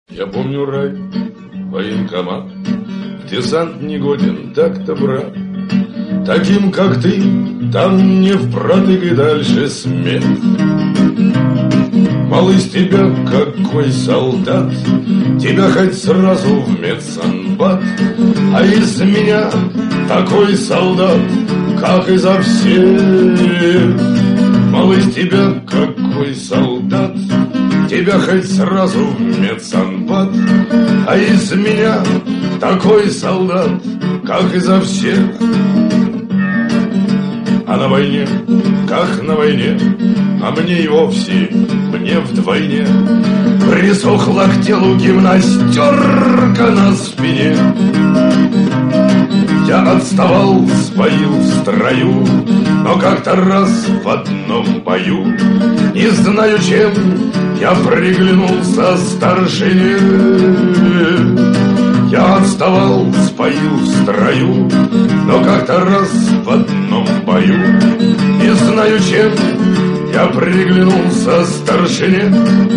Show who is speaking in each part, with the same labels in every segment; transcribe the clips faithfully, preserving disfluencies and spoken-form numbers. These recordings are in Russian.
Speaker 1: Я помню рай, военкомат, в десант негоден, так-то, брат. Таким, как ты, там не впротык и дальше смех. Мал из тебя какой солдат, тебя хоть сразу в медсанбат. А из меня такой солдат, как изо всех. Мал из тебя какой солдат, тебя хоть сразу в медсанбат. А из меня такой солдат, как изо всех. А на войне, как на войне, а мне и вовсе, мне вдвойне присохла к телу гимнастерка на спине. Я отставал, сбоил в строю, но как-то раз в одном бою, не знаю чем, я приглянулся старшине. Я отставал, сбоил в строю, но как-то раз в одном бою, не знаю чем, я приглянулся старшине.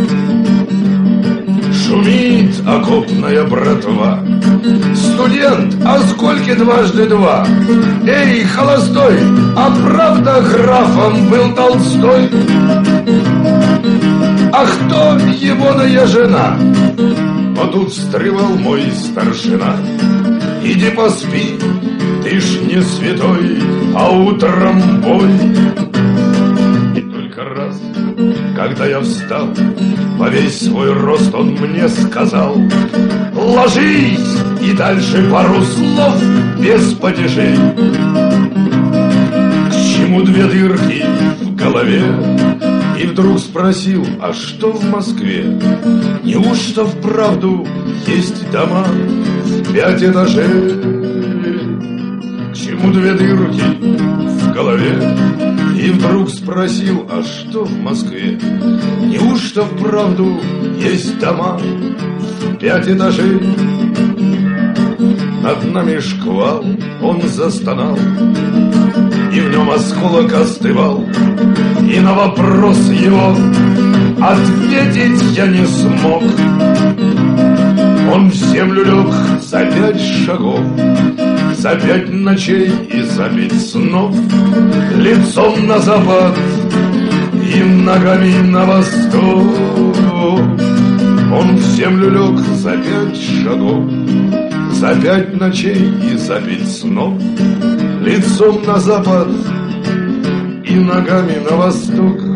Speaker 1: Шумит окопная братва. Студент, а сколько дважды два? Эй, холостой, а правда графом был Толстой? А кто егоная жена? А тут встревал мой старшина. Иди поспи, ты ж не святой, а утром бой. И только раз, когда я встал, во весь свой рост он мне сказал: ложись, и дальше пару слов без падежей. К чему две дырки в голове? И вдруг спросил: а что в Москве? Неужто вправду есть дома в пять этажей? К чему две дырки в голове? И вдруг спросил: а что в Москве? Неужто вправду есть дома в пять этажей? Над нами шквал, он застонал, и в нем осколок остывал. И на вопрос его ответить я не смог. Он в землю лег за пять шагов, за пять ночей и за пять снов, лицом на запад и ногами на восток. Он в землю лег за пять шагов, за пять ночей и за пять снов, лицом на запад и ногами на восток.